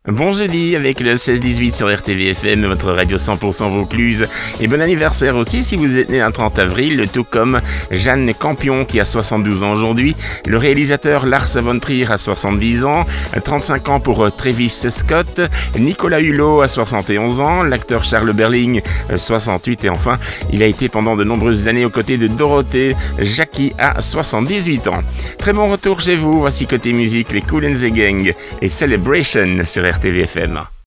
Bon jeudi avec le 16-18 sur RTVFM, votre radio 100% Vaucluse. Et bon anniversaire aussi si vous êtes né un 30 avril, tout comme Jeanne Campion qui a 72 ans aujourd'hui, le réalisateur Lars von Trier a 70 ans, 35 ans pour Travis Scott, Nicolas Hulot a 71 ans, l'acteur Charles Berling 68 et enfin, il a été pendant de nombreuses années aux côtés de Dorothée Jackie à 78 ans. Très bon retour chez vous, voici côté musique les Kool & the Gang et Celebration sur RTVFM.